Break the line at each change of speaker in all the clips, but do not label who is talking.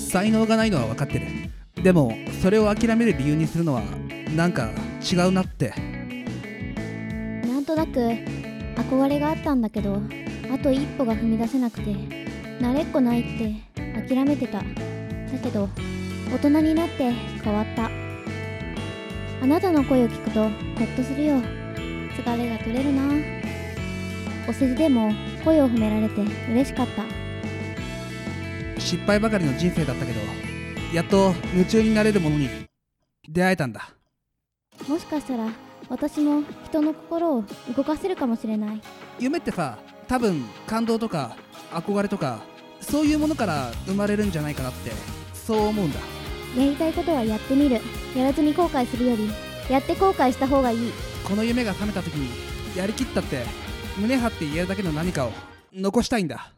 才能がないのは分かってる。でもそれを諦める理由にするのはなんか違うなって。
なんとなく憧れがあったんだけど、あと一歩が踏み出せなくて慣れっこないって諦めてた。だけど大人になって変わった。あなたの声を聞くとほっとするよ。疲れが取れるな。お世辞でも声を褒められて嬉しかった。
失敗ばかりの人生だったけど、やっと夢中になれるものに出会えたんだ。
もしかしたら私も人の心を動かせるかもしれない。
夢ってさ、多分感動とか憧れとかそういうものから生まれるんじゃないかなってそう思うんだ。
やりたいことはやってみる。やらずに後悔するよりやって後悔した方がいい。
この夢が覚めた時にやりきったって胸張って言えるだけの何かを残したいんだ。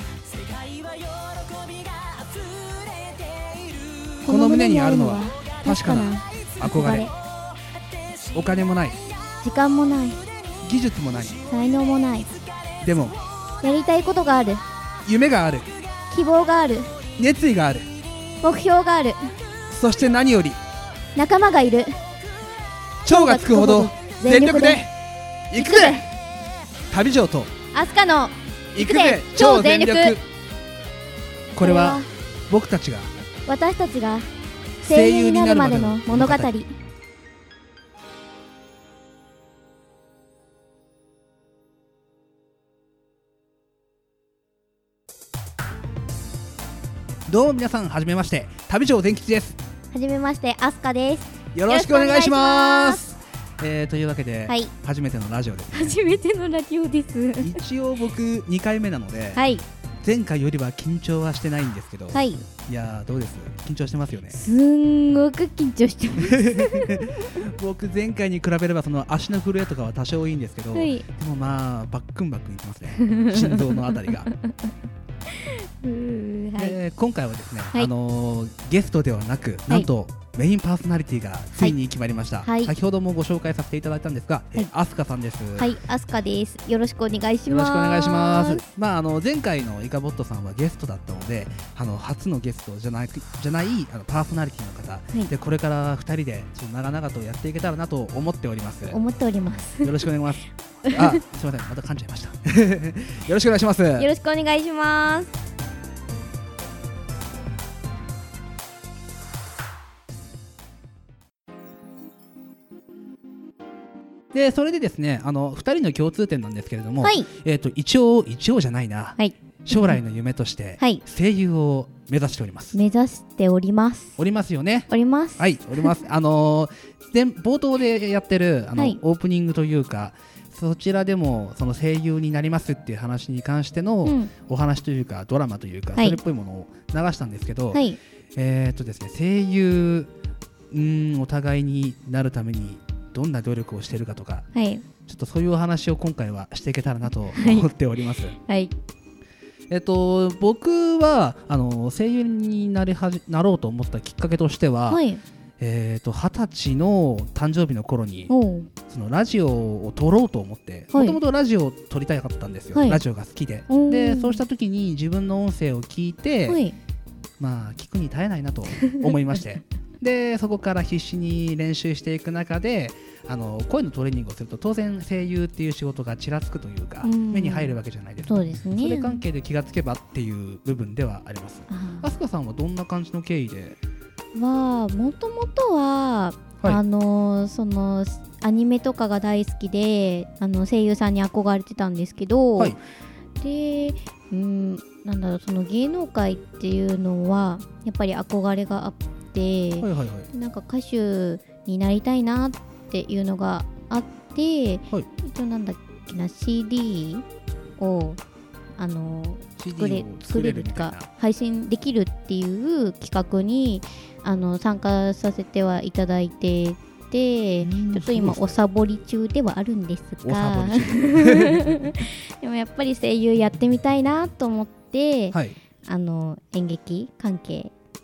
この胸にあるのは確かな憧れ。お金もない、
時間もない、
技術もない、
才能もない。
でも
やりたいことがある。
夢がある、
希望がある。
熱意がある、
目標がある。
そして何より
仲間がいる。
超がつくほど全力で行くぜ。旅嬢と
アスカの
行くぜ超全力。これは僕たちが
私たちが声優になるまでの物語。
どうも皆さん、はじめまして、旅嬢全吉です。
はじめまして、アスカです。
よろしくお願いします。というわけで、
はい、
初めてのラジオです、ね、
初めてのラジオです。
一応僕2回目なので、
はい、
前回よりは緊張はしてないんですけど、
はい、
いやーどうです？緊張してますよね。
すんごく緊張してます
僕前回に比べればその足の震えとかは多少いいんですけど、
はい、
でもまあバックンバックンいきますね心臓のあたりがはい、今回はですね、
はい、
ゲストではなく、なんとメインパーソナリティがついに決まりました、
はい、
先ほどもご紹介させていただいたんですが、アスカさんです。
はい、アスカです。よろしくお願いします。
よろしくお願いします。前回のイカボットさんはゲストだったので、初のゲストじゃないパーソナリティの方、はい、でこれから2人で長々とやっていけたらなと思っております。
思っております。
よろしくお願いします。あ、すみません、また噛んじゃいましたよろしくお願いします。よ
ろしくお願いします。
でそれでですね、2人の共通点なんですけれども、
はい、
一応じゃないな、はい、将来の夢として声優を目指しております。
目指しております。
おりますよね。
おります。
はい、おりますで冒頭でやってるはい、オープニングというか、そちらでもその声優になりますっていう話に関してのお話というか、ドラマというか、それっぽいものを流したんですけど、はい、ですね、声優お互いになるためにどんな努力をしているかとか、はい、ちょっとそういうお話を今回はしていけたらなと思っております。はい、僕は声優になろうと思ったきっかけとしては、はい、20歳の誕生日の頃にそのラジオを撮ろうと思って、もともとラジオを撮りたかったんですよ、はい、ラジオが好きで。でそうした時に自分の音声を聞いて、はい、聞くに耐えないなと思いましてでそこから必死に練習していく中で声のトレーニングをすると当然声優っていう仕事がちらつくというか、目に入るわけじゃないですか。
そうですね。
それ関係で気がつけばっていう部分ではあります。アスカさんはどんな感じの経緯で？
もともとは、はい、そのアニメとかが大好きで声優さんに憧れてたんですけど、はい、でなんだろう、その芸能界っていうのはやっぱり憧れがあって、はいはいはい、なんか歌手になりたいなっていうのがあって、はい、なんだっけな CD を作れるとか配信できるっていう企画に参加させてはいただいてて、ちょっと今おサボり中ではあるんですがでもやっぱり声優やってみたいなと思って、はい、演劇関係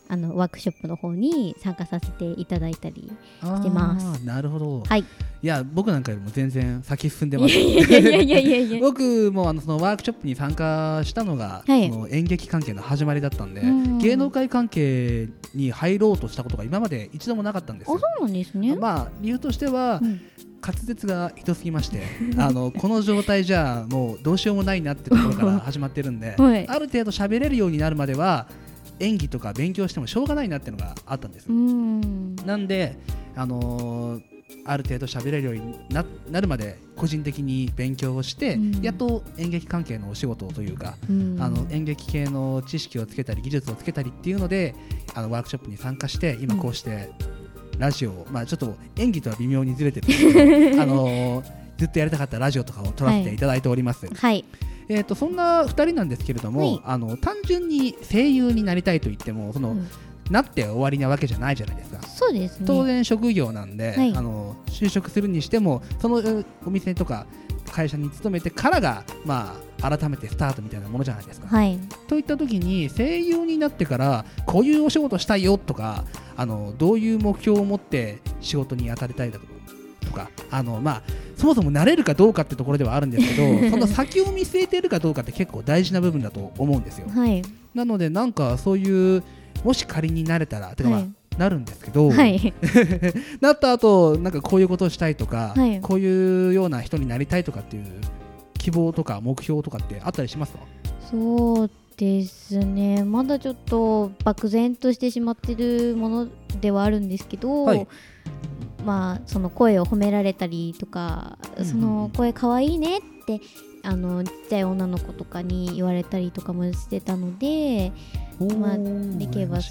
ワークショップの方に参加させていただいたりしてます。
なるほど、
はい、
いや僕なんかよりも全然先進んでます。僕もそのワークショップに参加したのが、はい、その演劇関係の始まりだったんで、芸能界関係に入ろうとしたことが今まで一度もなかったんですよ。
そうなんですね。
理由としては、滑舌がひどすぎましてこの状態じゃもうどうしようもないなってところから始まってるんで、はい、ある程度喋れるようになるまでは演技とか勉強してもしょうがないなっていうのがあったんです。なんで、ある程度喋れるように なるまで個人的に勉強をして、やっと演劇関係のお仕事というか、演劇系の知識をつけたり技術をつけたりっていうのでワークショップに参加して今こうして、ラジオ、ちょっと演技とは微妙にずれてるんですけどずっとやりたかったラジオとかを撮らせていただいております。はい、そんな2人なんですけれども、単純に声優になりたいと言ってもなって終わりなわけじゃないじゃないですか。
そうですね。
当然職業なんで、就職するにしてもそのお店とか会社に勤めてからが改めてスタートみたいなものじゃないですか。はい、といった時に声優になってからこういうお仕事したいよとかどういう目標を持って仕事に当たりたいだとかそもそも慣れるかどうかってところではあるんですけどその先を見据えているかどうかって結構大事な部分だと思うんですよ。はい、なのでなんかそういうもし仮になれたらなるんですけど、はい、なった後なんかこういうことをしたいとか、はい、こういうような人になりたいとかっていう希望とか目標とかってあったりしますか？
そうですね、まだちょっと漠然としてしまってるものではあるんですけど、はい、その声を褒められたりとか、その声かわいいねってちっちゃい女の子とかに言われたりとかもしてたので、できれば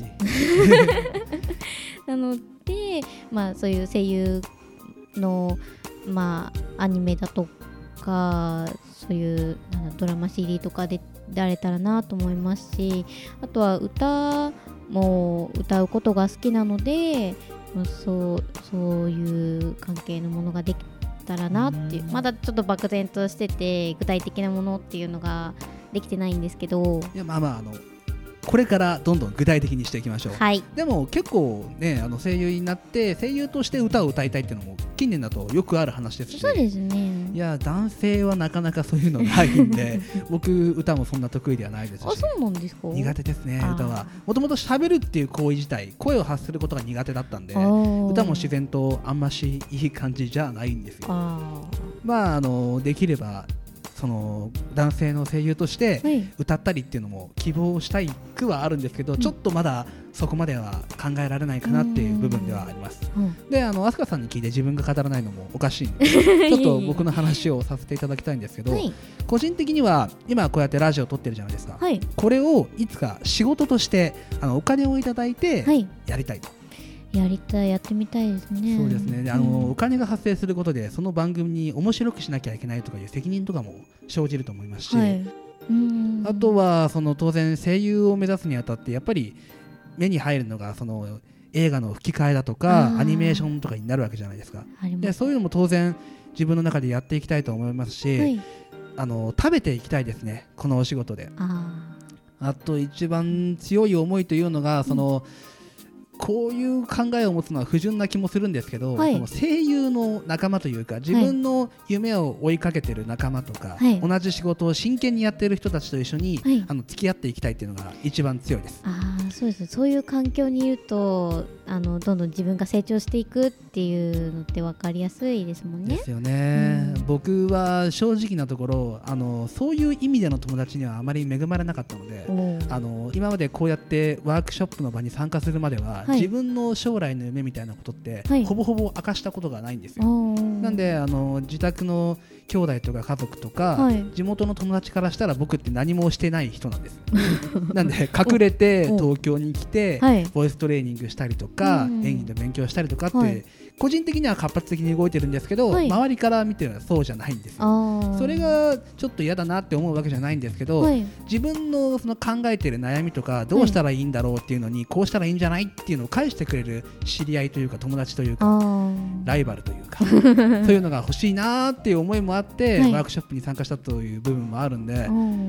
なので、そういう声優の、アニメだとかそういうドラマ CD とかで出れたらなと思いますし、あとは歌も歌うことが好きなので、そういう関係のものができたらなっていう、まだちょっと漠然としてて具体的なものっていうのができてないんですけど、
いやこれからどんどん具体的にしていきましょう。はい、でも結構ね声優になって声優として歌を歌いたいっていうのも近年だとよくある話ですし、
そうですね。
いや男性はなかなかそういうのないんで僕歌もそんな得意ではないですし。
そうなんですか？
苦手ですね。歌はもともと喋るっていう行為自体声を発することが苦手だったんで、歌も自然とあんましいい感じじゃないんですよ。できればその男性の声優として歌ったりっていうのも希望したいくはあるんですけど、ちょっとまだそこまでは考えられないかなっていう部分ではあります。で飛鳥さんに聞いて自分が語らないのもおかしいんでちょっと僕の話をさせていただきたいんですけど、個人的には今こうやってラジオを撮ってるじゃないですか。これをいつか仕事としてお金をいただいてやりたいと。
やってみたいですね。
そうですね。お金が発生することでその番組に面白くしなきゃいけないとかいう責任とかも生じると思いますし、あとは当然声優を目指すにあたってやっぱり目に入るのがその映画の吹き替えだとかアニメーションとかになるわけじゃないですか。でそういうのも当然自分の中でやっていきたいと思いますし、食べていきたいですね、このお仕事で。あと一番強い思いというのがこういう考えを持つのは不純な気もするんですけど、その声優の仲間というか自分の夢を追いかけてる仲間とか、同じ仕事を真剣にやってる人たちと一緒に、付き合っていきたいっていうのが一番強いです。
そうですね。そういう環境にいるとどんどん自分が成長していくっていうのって分かりやすいですもんね。
ですよね。僕は正直なところそういう意味での友達にはあまり恵まれなかったので、今までこうやってワークショップの場に参加するまでは、自分の将来の夢みたいなことって、ほぼほぼ明かしたことがないんですよ。なんで自宅の兄弟とか家族とか、地元の友達からしたら僕って何もしてない人なんですなんで隠れて東京に来て、ボイストレーニングしたりとか、演技の勉強したりとかって、個人的には活発的に動いてるんですけど、周りから見てはそうじゃないんですよ。それがちょっと嫌だなって思うわけじゃないんですけど、自分のその考えてる悩みとかどうしたらいいんだろうっていうのに、こうしたらいいんじゃないっていうのを返してくれる知り合いというか友達というかライバルというかそういうのが欲しいなっていう思いもあって、ワークショップに参加したという部分もあるんで、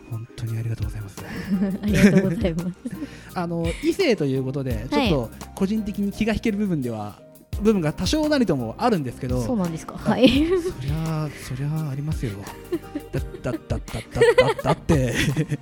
本当にありがとうございます
ありがとうございます
異性ということでちょっと個人的に気が引ける部分が多少なりともあるんですけど。
そうなんですか。はい。
そりゃありますよ。だって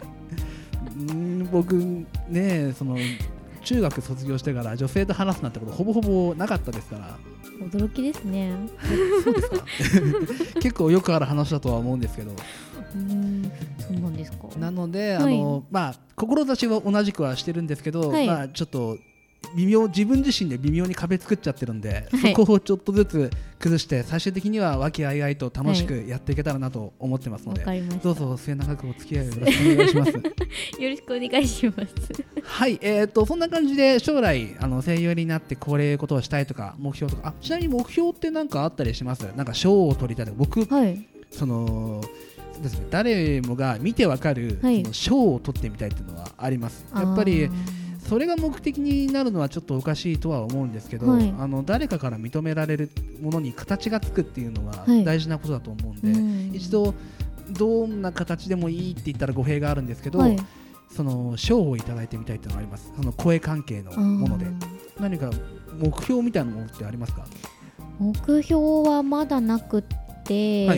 僕ね、その中学卒業してから女性と話すなんてことほぼほぼなかったですから。
驚きですね。
そうですか結構よくある話だとは思うんですけど。
そうなんですか。
なので志は同じくはしてるんですけど、ちょっと自分自身で微妙に壁作っちゃってるんで、そこをちょっとずつ崩して最終的には和気あいあいと楽しくやっていけたらなと思ってますので、どうぞ末永くお付き合いよろしくお願いしますよ
ろしくお願いします
はい、そんな感じで将来声優になってこういうことをしたいとか目標とか、ちなみに目標って何かあったりします？なんか賞を取りたいとか。僕、そのですね、誰もが見てわかる賞を取ってみたいっていうのはあります。やっぱりそれが目的になるのはちょっとおかしいとは思うんですけど、誰かから認められるものに形がつくっていうのは大事なことだと思うんで、一度どんな形でもいいって言ったら語弊があるんですけど、その賞をいただいてみたいっていうのがあります。その声関係のもので何か目標みたいなものってありますか？
目標はまだなくって、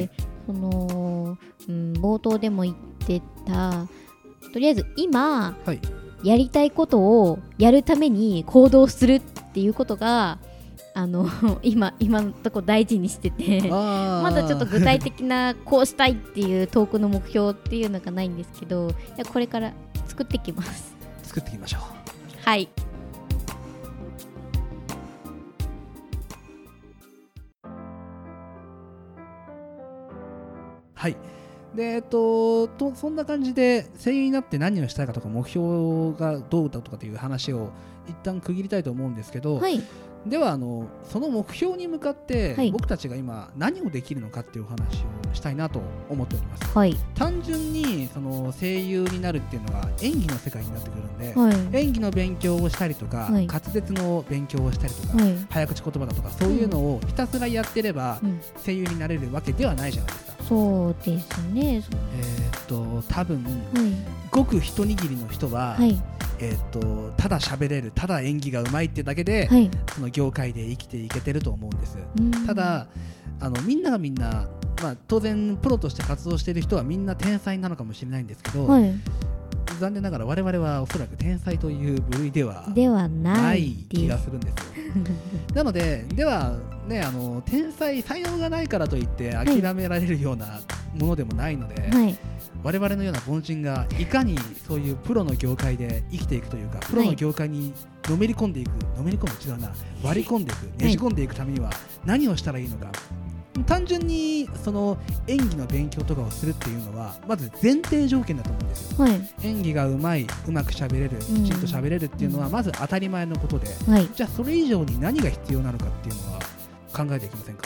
その冒頭でも言ってた、とりあえず今、やりたいことをやるために行動するっていうことが今のとこ大事にしててまだちょっと具体的なこうしたいっていう遠くの目標っていうのがないんですけど、これから作ってきます。
作っていきましょう。
はい。
はい。でそんな感じで声優になって何をしたいかとか目標がどうだとかという話を一旦区切りたいと思うんですけど、ではその目標に向かって僕たちが今何をできるのかっていうお話をしたいなと思っております。単純にその声優になるっていうのは演技の世界になってくるんで、演技の勉強をしたりとか、滑舌の勉強をしたりとか、早口言葉だとかそういうのをひたすらやってれば声優になれるわけではないじゃないですか。
そうですね。
多分、ごく一握りの人は、ただ喋れる、ただ演技がうまいってだけで、その業界で生きていけてると思うんです。ただみんながみんな、当然プロとして活動している人はみんな天才なのかもしれないんですけど、残念ながら我々はおそらく天才という部類ではない気がするんですよなので天才才能がないからといって諦められるようなものでもないので、我々のような凡人がいかにそういうプロの業界で生きていくというか、プロの業界にのめり込んでいく、割り込んでいく、ねじ込んでいくためには何をしたらいいのか。単純にその演技の勉強とかをするっていうのはまず前提条件だと思うんですよ。演技がうまく喋れる、きちんと喋れるっていうのはまず当たり前のことで、じゃあそれ以上に何が必要なのかっていうのは考えていきませんか？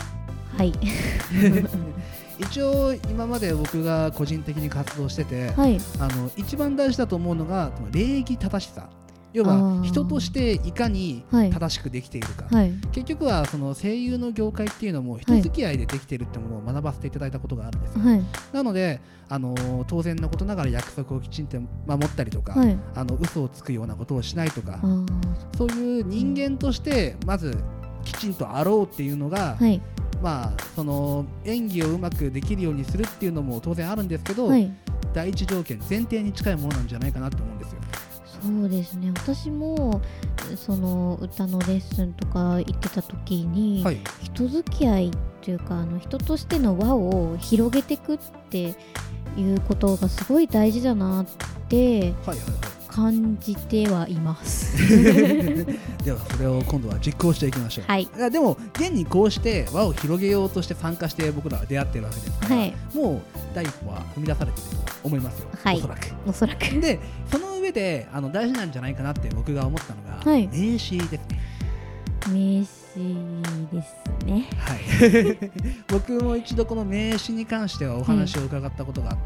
一応今まで僕が個人的に活動してて、一番大事だと思うのが礼儀正しさ。要は人としていかに正しくできているか、結局はその声優の業界っていうのも人付き合いでできているってものを学ばせていただいたことがあるんですよ。なので当然のことながら約束をきちんと守ったりとか、嘘をつくようなことをしないとか、そういう人間としてまずきちんとあろうっていうのが、その演技をうまくできるようにするっていうのも当然あるんですけど、第一条件前提に近いものなんじゃないかなと思うんですよ。
そうですね。私もその歌のレッスンとか行ってた時に、人付き合いっていうか人としての輪を広げていくっていうことがすごい大事だなって感じてはいます
ではそれを今度は実行していきましょう。でも現にこうして輪を広げようとして参加して僕らは出会ってるわけですから、もう第一歩は踏み出されていると思いますよ、おそらくでその上で大事なんじゃないかなって僕が思ったのが、名刺ですね。
名刺ですね。
僕も一度この名刺に関してはお話を伺ったことがあって、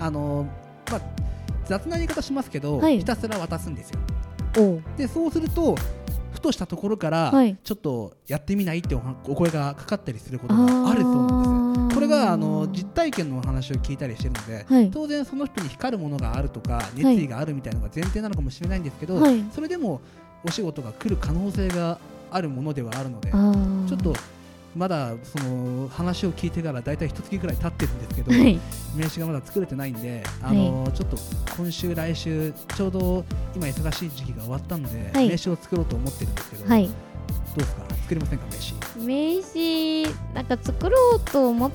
雑な言い方しますけど、ひたすら渡すんですよ。でそうするとふとしたところから、ちょっとやってみないってお声がかかったりすることがあるそうなんです。これは実体験の話を聞いたりしてるので、はい、当然その人に光るものがあるとか熱意があるみたいなのが前提なのかもしれないんですけど、はい、それでもお仕事が来る可能性があるものではあるので、ちょっとまだその話を聞いてからだいたい1月くらい経ってるんですけど、はい、名刺がまだ作れてないんで、ちょっと今週来週ちょうど今忙しい時期が終わったので、はい、名刺を作ろうと思ってるんですけど、はい、どうですか、作れませんか、
名刺なんか作ろうと思って、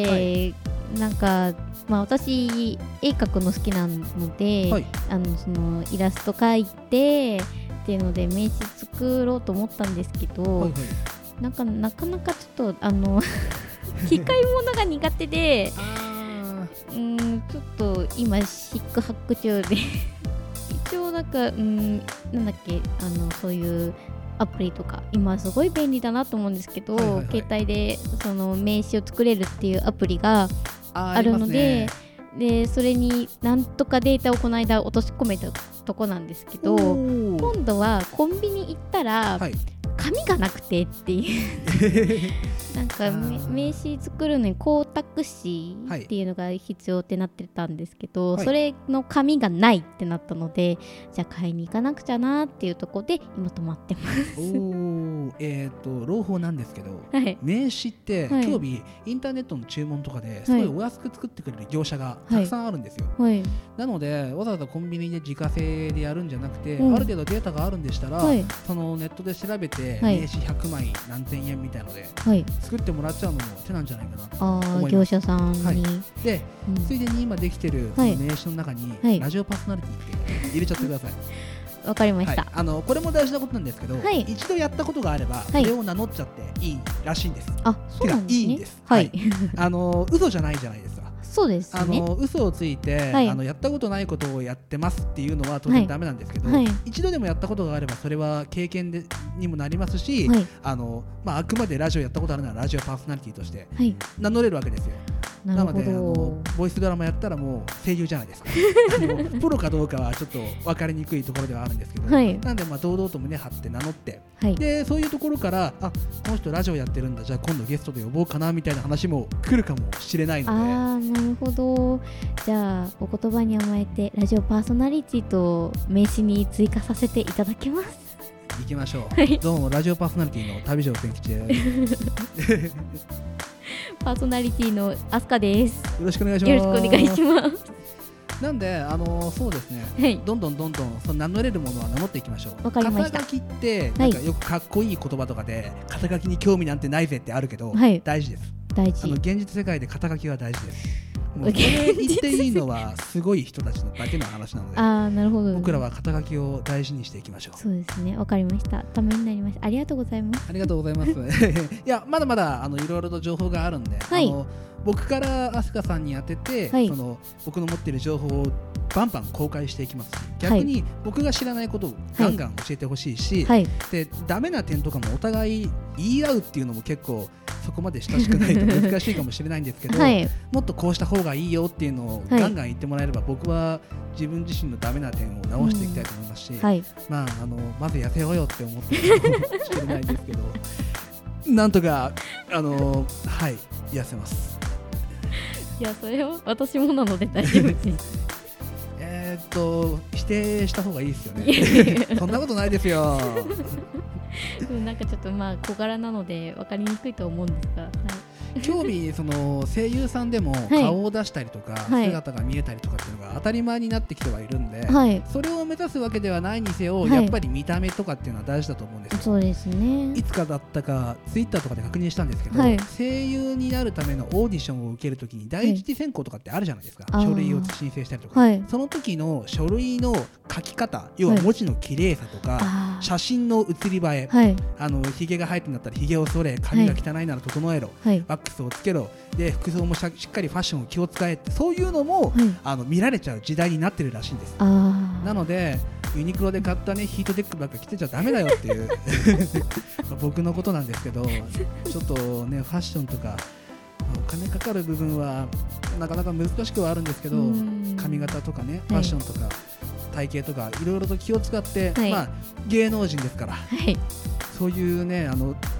はい、なんか私絵描くの好きなので、はい、そのイラスト描いてっていうので名刺作ろうと思ったんですけど、はいはい、なかなかちょっと機械物が苦手でちょっと今シックハック中で一応なんかなんだっけそういうアプリとか今すごい便利だなと思うんですけど、はいはいはい、携帯でその名刺を作れるっていうアプリがあるので、でそれになんとかデータをこの間落とし込めたとこなんですけど、今度はコンビニ行ったら、はい、紙がなくてっていうなんか名刺作るのに光沢紙っていうのが必要ってなってたんですけど、はい、それの紙がないってなったので、じゃあ買いに行かなくちゃなっていうところで今止まってます
朗報なんですけど、はい、名刺って、はい、今日インターネットの注文とかですごいお安く作ってくれる業者がたくさんあるんですよ、はい、なのでわざわざコンビニで自家製でやるんじゃなくて、ある程度データがあるんでしたら、はい、そのネットで調べて、はい、名刺100枚何千円みたいので、はい、作ってもらっちゃうのも手なんじゃないかなと思います。
業者さんに、はい、
で、ついでに今できてる名刺の中に、はい、ラジオパーソナリティって入れちゃってください。
わかりました、
はい、これも大事なことなんですけど、はい、一度やったことがあれば、それを名乗っちゃっていいらしいんです。
あ、そうなんですね。
いいんです、はい、嘘じゃないじゃないですか。
そうですね、
嘘をついて、はい、やったことないことをやってますっていうのは当然ダメなんですけど、はい、一度でもやったことがあればそれは経験にもなりますし、はい、あくまでラジオやったことあるならラジオパーソナリティとして名乗れるわけですよ。なのでボイスドラマやったらもう声優じゃないですかプロかどうかはちょっと分かりにくいところではあるんですけど、はい、なので堂々と胸張って名乗って、はい、でそういうところからこの人ラジオやってるんだ、じゃあ今度ゲストで呼ぼうかなみたいな話も来るかもしれないので、
なるほど。じゃあお言葉に甘えてラジオパーソナリティと名刺に追加させていただきます。
行きましょう、はい、どうもラジオパーソナリティの旅城千吉です
パーソナリティのアスカです。
よろしくお願いします。
よろしくお願いします。
なんでそうですね、はい、どんどんその名乗れるものは名乗っていきましょう。
わかりました。
肩書きってなんかよくかっこいい言葉とかで、肩書きに興味なんてないぜってあるけど、はい、大事です。大事。現実世界で肩書きは大事です。もうそれ言っていいのはすごい人たちのだけの話なので
なるほど、
僕らは肩書きを大事にしていきましょう。
そうですね、わかりました。ためになりました。ありがとうございます。
ありがとうございますいやまだまだいろいろと情報があるんで、はい、僕から飛鳥さんに当てて、はい、僕の持っている情報をバンバン公開していきますし、逆に僕が知らないことをガンガン教えてほしいし、はい、でダメな点とかもお互い言い合うっていうのも結構そこまで親しくないと難しいかもしれないんですけど、はい、もっとこうした方がいいよっていうのをガンガン言ってもらえれば、僕は自分自身のダメな点を直していきたいと思いますし、はい、まず痩せようよって思ってるかもしれないですけどなんとかはい痩せます。
いやそれは私もなので大丈夫です
否定した方がいいですよねそんなことないですよ
なんかちょっと小柄なので分かりにくいと思うんですが、はい、
今日その声優さんでも顔を出したりとか、はい、姿が見えたりとかっていうのが当たり前になってきてはいるんで、はい、それを目指すわけではないにせよ、はい、やっぱり見た目とかっていうのは大事だと思うんですよ。
そうですね。
いつかだったかツイッターとかで確認したんですけど、はい、声優になるためのオーディションを受けるときに第一次選考とかってあるじゃないですか、はい、書類を申請したりとか、はい、その時の書類の書き方、要は文字の綺麗さとか、はい、写真の写り映え、はい、ひげが生えてんだったらひげを剃れ、髪が汚いなら整えろ、はい、ワックスをつけろ、で服装もしっかりファッションを気を使えって、そういうのも、はい、見られちゃう時代になってるらしいんです。なのでユニクロで買ったヒートテックばっか着てちゃダメだよっていう僕のことなんですけど、ちょっとねファッションとかお金かかる部分はなかなか難しくはあるんですけど、髪型とかね、ファッションとか体型とかいろいろと気を使って、はい、芸能人ですから、はい、そういうね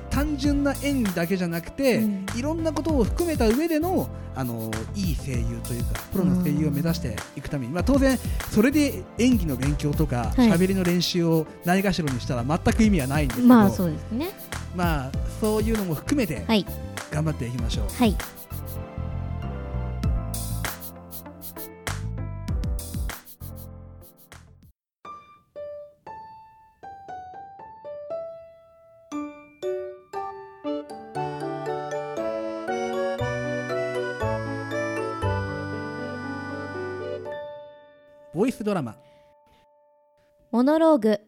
単純な演技だけじゃなくて、いろんなことを含めた上での、いい声優というかプロの声優を目指していくために、当然それで演技の勉強とか喋りの練習をないがしろにしたら全く意味はないんですけど、
そうですね。
そういうのも含めて頑張っていきましょう。はい。ボイスドラマ
モノローグ。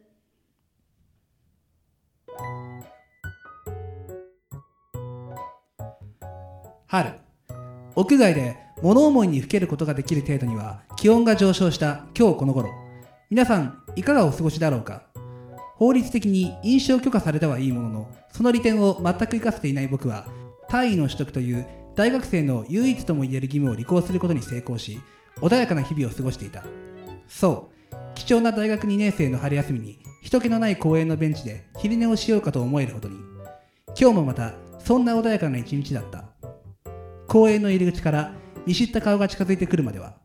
春、屋外で物思いにふけることができる程度には気温が上昇した今日この頃、皆さんいかがお過ごしだろうか。法律的に飲酒を許可されてはいいものの、その利点を全く生かせていない僕は、単位の取得という大学生の唯一ともいえる義務を履行することに成功し、穏やかな日々を過ごしていた。そう、貴重な大学2年生の春休みに人気のない公園のベンチで昼寝をしようかと思えるほどに、今日もまたそんな穏やかな一日だった。公園の入り口から見知った顔が近づいてくるまでは。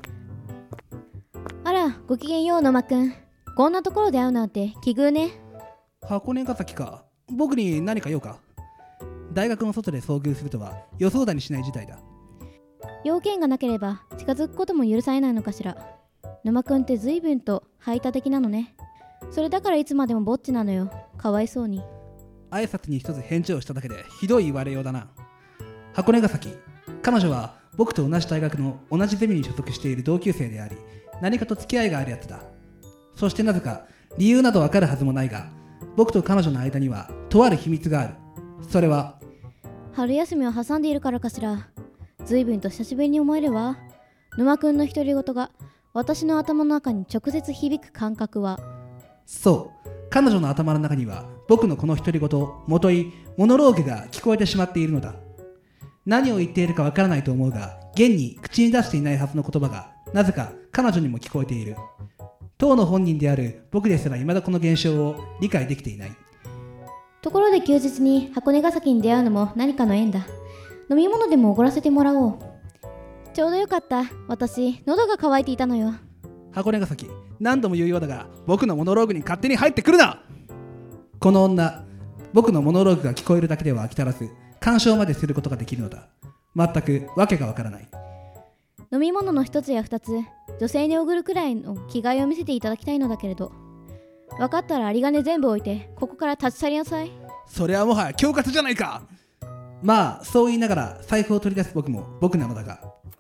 あら、ごきげんよう野間くん。こんなところで会うなんて奇遇ね。
箱根ヶ崎か。僕に何か用か。大学の外で遭遇するとは予想だにしない事態だ。
要件がなければ近づくことも許されないのかしら。野間くんって随分と排他的なのね。それだからいつまでもぼっちなのよ。かわいそうに。
挨拶に一つ返事をしただけでひどい言われようだな。箱根ヶ崎、彼女は僕と同じ大学の同じゼミに所属している同級生であり、何かと付き合いがあるやつだ。そしてなぜか理由などわかるはずもないが、僕と彼女の間にはとある秘密がある。それは
春休みを挟んでいるからかしら。随分と久しぶりに思えるわ。野間くんの独り言が私の頭の中に直接響く感覚は。
そう、彼女の頭の中には僕のこの独り言、もといモノローグが聞こえてしまっているのだ。何を言っているかわからないと思うが、現に口に出していないはずの言葉がなぜか彼女にも聞こえている。当の本人である僕ですら未だこの現象を理解できていない。
ところで休日に箱根ヶ崎に出会うのも何かの縁だ。飲み物でもおごらせてもらおう。ちょうどよかった。私喉が渇いていたのよ。
箱根ヶ崎、何度も言うようだが僕のモノローグに勝手に入ってくるな。この女、僕のモノローグが聞こえるだけでは飽き足らず、干渉まですることができるのだ。全くわけがわからない。
飲み物の一つや二つ、女性におぐるくらいの気概を見せていただきたいのだけれど。分かったら有り金全部置いてここから立ち去りなさい。
それはもはや恐喝じゃないか。そう言いながら財布を取り出す僕も僕なのだが。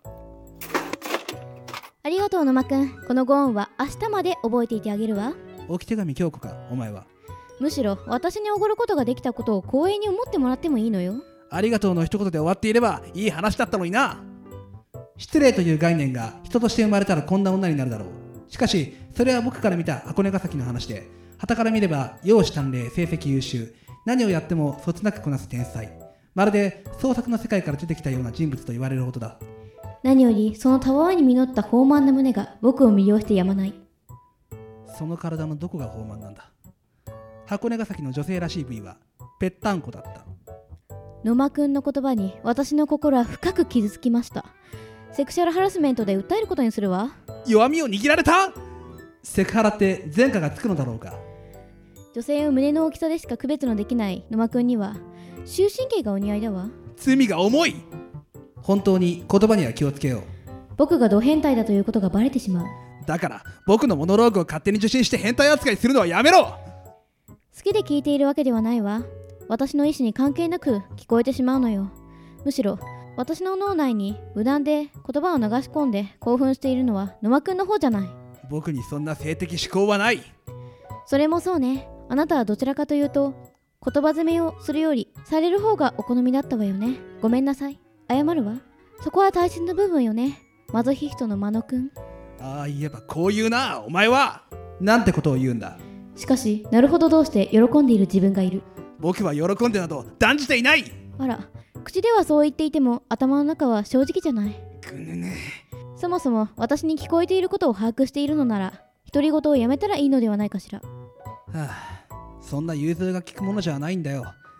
ありがとう野間くん。このご恩は明日まで覚えていてあげるわ。
置き手紙京子か、お前は。
むしろ私におごることができたことを光栄に思ってもらってもいいのよ。
ありがとうの一言で終わっていればいい話だったのにな。失礼という概念が人として生まれたらこんな女になるだろう。しかしそれは僕から見た箱根ヶ崎の話で、傍から見れば容姿端麗、成績優秀、何をやってもそつなくこなす天才、まるで創作の世界から出てきたような人物と言われるほどだ。
何よりそのたわわに実った豊満な胸が僕を魅了してやまない。
その体のどこが豊満なんだ。箱根ヶ崎の女性らしい部位はぺったんこだった。
野間くんの言葉に私の心は深く傷つきました。セクシャルハラスメントで訴えることにするわ。
弱みを握られた。セクハラって前科がつくのだろうか。
女性を胸の大きさでしか区別のできない野間くんには終身刑がお似合いだわ。
罪が重い。本当に言葉には気をつけよう。
僕がド変態だということがバレてしまう。
だから僕のモノローグを勝手に受信して変態扱いするのはやめろ。
好きで聞いているわけではないわ。私の意思に関係なく聞こえてしまうのよ。むしろ私の脳内に無断で言葉を流し込んで興奮しているのは野間くんの方じゃない。
僕にそんな性的思考はない。
それもそうね。あなたはどちらかというと言葉攻めをするよりされる方がお好みだったわよね。ごめんなさい。謝るわ。そこは大切な部分よね。マゾヒストのマノくん。
ああ言えばこう言うな。お前はなんてことを言うんだ。
しかしなるほどどうして喜んでいる自分がいる。
僕は喜んでなど断じていない。
あら、口ではそう言っていても頭の中は正直じゃない。
ぐぬぬ。
そもそも私に聞こえていることを把握しているのなら独り言をやめたらいいのではないかしら。
そんな融通が利くものじゃないんだよ。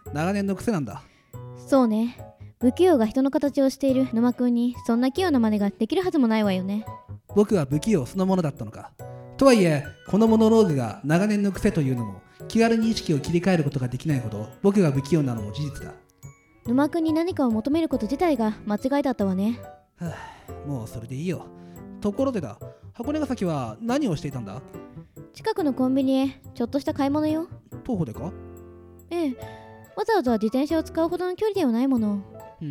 長年の癖なんだ。
そうね。不器用が人の形をしている沼くんにそんな器用な真似ができるはずもないわよね。
僕は不器用そのものだったのか。とはいえこのモノローグが長年の癖というのも気軽に意識を切り替えることができないほど僕が不器用なのも事実だ。
沼くんに何かを求めること自体が間違いだったわね。
はあ、もうそれでいいよ。ところでだ、箱根ヶ崎は何をしていたんだ？
近くのコンビニへちょっとした買い物よ。
徒歩でか？
ええ、わざわざ自転車を使うほどの距離ではないもの。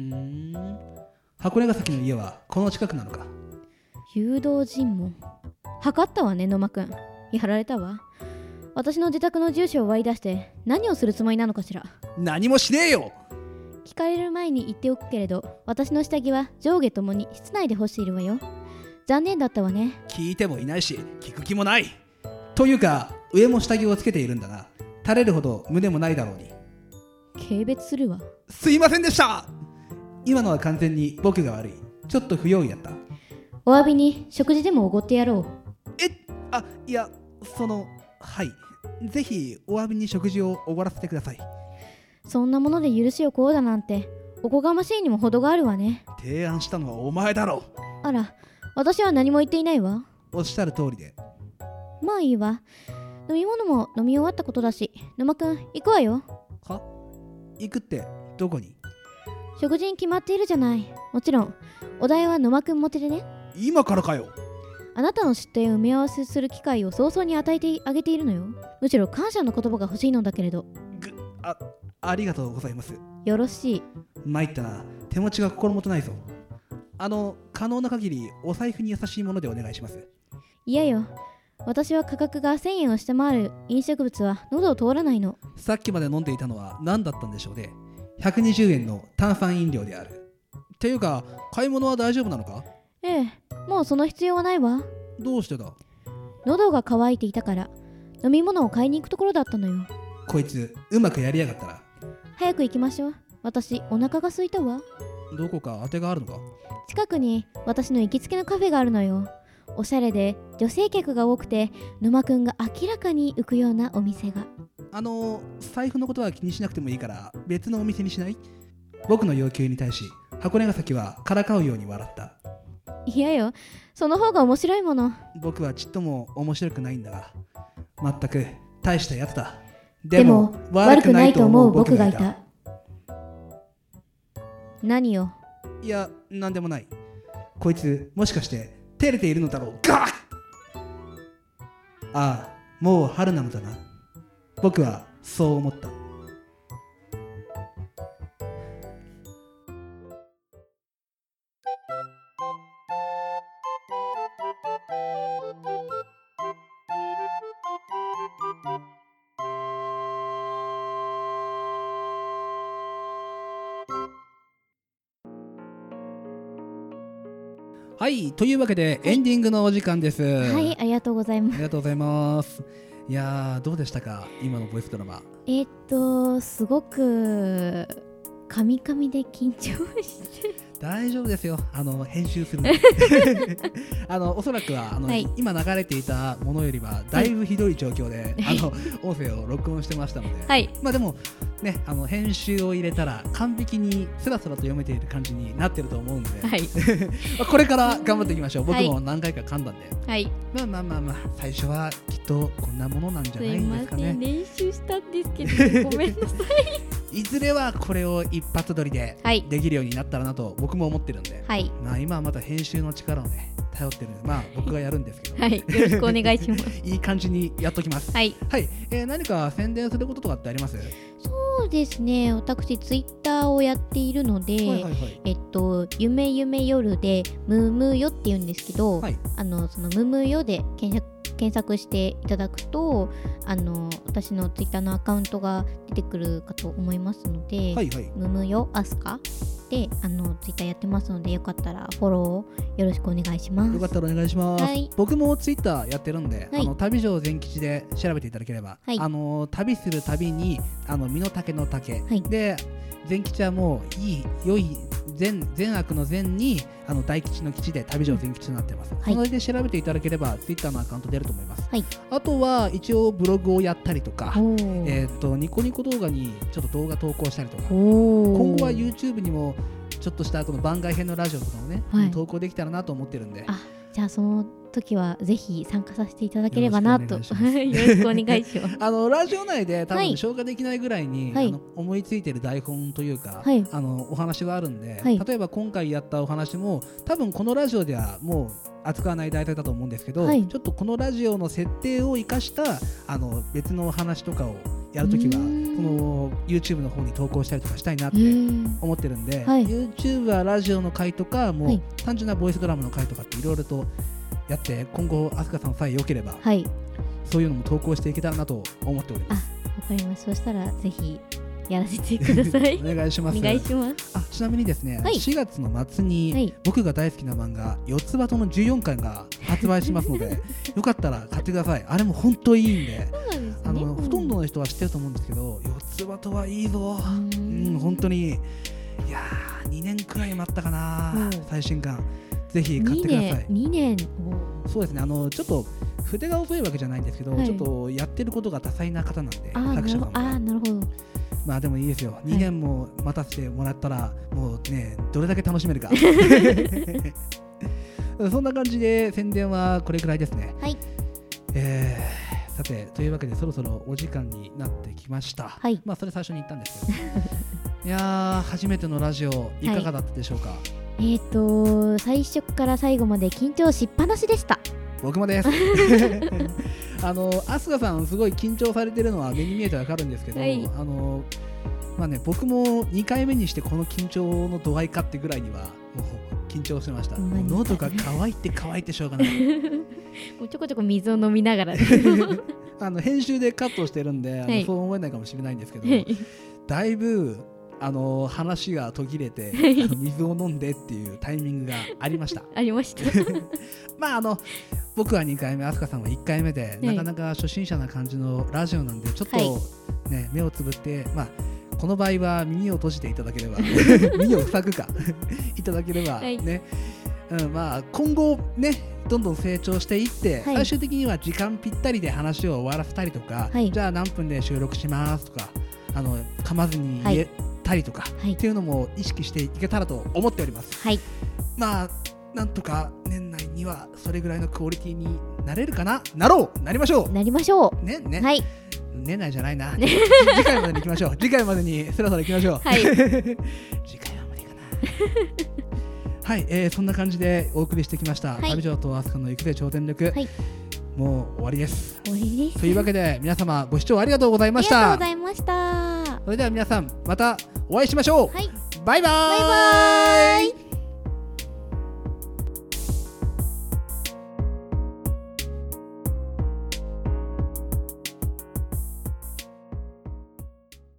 箱根ヶ崎の家はこの近くなのか？
誘導尋問。測ったわね、野間くん。やられたわ。私の自宅の住所を割り出して何をするつもりなのかしら。
何もしねえよ。
聞かれる前に言っておくけれど、私の下着は上下ともに室内で干しているわよ。残念だったわね。
聞いてもいないし聞く気もない。というか上も下着をつけているんだな。垂れるほど胸もないだろうに。
軽蔑するわ。
すいませんでした。今のは完全に僕が悪い。ちょっと不用意だった。
お詫びに食事でもおごってやろう。
いや、はい。ぜひお詫びに食事をおごらせてください。
そんなもので許しをこうだなんておこがましいにも程があるわね。
提案したのはお前だろう。
あら、私は何も言っていないわ。
おっしゃる通りで。
まあいいわ。飲み物も飲み終わったことだし、沼くん行くわよ。
は？行くってどこに？
食事に決まっているじゃない。もちろんお題は沼くんもてでね。
今からかよ。
あなたの出典を埋め合わせする機会を早々に与えてあげているのよ。むしろ感謝の言葉が欲しいのだけれど。
ありがとうございます。
よろしい。
参ったな。手持ちが心もとないぞ。可能な限りお財布に優しいものでお願いします。
いやよ。私は価格が1000円を下回る飲食物は喉を通らないの。
さっきまで飲んでいたのは何だったんでしょうね。120円の炭酸飲料である。っていうか買い物は大丈夫なのか？
ええ、もうその必要はないわ。
どうしてだ？
喉が渇いていたから飲み物を買いに行くところだったのよ。
こいつうまくやりやがったな。
早く行きましょう。私お腹が空いたわ。
どこか当てがあるのか？近
くに私の行きつけのカフェがあるのよ。おしゃれで女性客が多くて沼くんが明らかに浮くようなお店が。
財布のことは気にしなくてもいいから別のお店にしない？僕の要求に対し箱根ヶ崎はからかうように笑った。
いやよ、その方が面白いもの。
僕はちっとも面白くないんだが、まったく大したやつだ。
でも悪くないと思う僕がいた。何よ？
いや、なんでもない。こいつもしかして照れているのだろう。ガッ！ああ、もう春なのだな。僕はそう思った。はい、というわけで、エンディングのお時間です。
はい、ありがとうございます。
ありがとうございます。いやー、どうでしたか、今のボイスドラマ。
すごくカミカミで緊張して
大丈夫ですよ、編集するのおそらくははい、今流れていたものよりはだいぶひどい状況で、はい、音声を録音してましたので、はい、まあでもね、編集を入れたら完璧にスラスラと読めている感じになってると思うんで、はい、これから頑張っていきましょう。僕も何回か噛んだんで、はい、まあ最初はきっとこんなものなんじゃないんですかね。
練習したんですけどごめんなさい。
いずれはこれを一発撮りでできるようになったらなと僕も思ってるんで、はい、まあ今はまた編集の力をね頼ってるんで、まあ僕がやるんですけど、はい、よろしくお願いします。いい感じにやっときます。はい、はい、何か宣伝することとかってあります？
そうですね、私ツイッターをやっているので、はいはいはい、夢夢夜でムムよって言うんですけど、はい、そのムムよで検索していただくと私のツイッターのアカウントが出てくるかと思いますので、はいはい、ムムよアスカでツイッターやってますので、よかったらフォローよろしくお願いします。
よかったらお願いします。はい、僕もツイッターやってるんで、はい、旅城善吉で調べていただければ、はい、旅する旅に身の丈の丈、はい、で善吉はもう良い善悪の善に大吉の吉で旅上善吉となってます、そので調べていただければ Twitter のアカウント出ると思います、あとは一応ブログをやったりとか、ニコニコ動画にちょっと動画投稿したりとか、今後は YouTube にもちょっとしたこの番外編のラジオとかもね、投稿できたらなと思ってるんで、
じゃあその時はぜひ参加させていただければなとよろしくお願いします
ラジオ内で多分消化できないぐらいに、思いついてる台本というか、お話があるんで、例えば今回やったお話も多分このラジオではもう扱わない題材だと思うんですけど、ちょっとこのラジオの設定を生かした別のお話とかをやるときはこの YouTube の方に投稿したりとかしたいなって思ってるんで、YouTube はラジオの回とかもう単純なボイスドラムの回とかっていろいろとやって、今後飛鳥さんさえ良ければ、そういうのも投稿していけたらなと思っております。
わかります。そしたらぜひやらせてください
お願いします。
お願いします。
ちなみにですね、4月の末に僕が大好きな漫画四つ葉との14巻が発売しますのでよかったら買ってください。あれも本当いいんで、ほとんどの人は知ってると思うんですけど、四つ葉とはいいぞ、本当に。いやー、2年くらい待ったかな、最新巻ぜひ買ってください。
2年
そうですね、ちょっと筆が遅いわけじゃないんですけど、ちょっとやってることが多彩な方なんで、作者さん
なるほど。
まあでもいいですよ、2年も待たせてもらったらもうね、どれだけ楽しめるかそんな感じで宣伝はこれくらいですね。さて、というわけでそろそろお時間になってきました。まあそれ最初に言ったんですけどいやー、初めてのラジオいかがだったでしょうか。
最初から最後まで緊張しっぱなしでした。
僕もです飛鳥さんすごい緊張されてるのは目に見えてわかるんですけど、まあね、僕も2回目にしてこの緊張の度合いかってぐらいにはもう緊張してました。喉が乾いてしょうがない
もうちょこちょこ水を飲みながら
編集でカットしてるんで、そう思えないかもしれないんですけど、だいぶ話が途切れて水を飲んでっていうタイミングがありましたまあ僕は2回目、飛鳥さんは1回目で、なかなか初心者な感じのラジオなんで、ちょっとね、目をつぶって、まあこの場合は耳を閉じていただければ耳を塞ぐかいただければね、まあ今後ね、どんどん成長していって、最終的には時間ぴったりで話を終わらせたりとか、じゃあ何分で収録しますとか、噛まずに言えたりとか、っていうのも意識していけたらと思っております。まあなんとか年内にはそれぐらいのクオリティになれるかな、なりましょうね。年内じゃないな次回までに行きましょう。次回までにそろそろ行きましょう次回は無理かなそんな感じでお送りしてきました、旅上と飛鳥の行くぜ超全力、もう終わりです。というわけで皆様ご視聴ありがとうございました。それでは皆さんまたお会いしましょう。バイバーイ。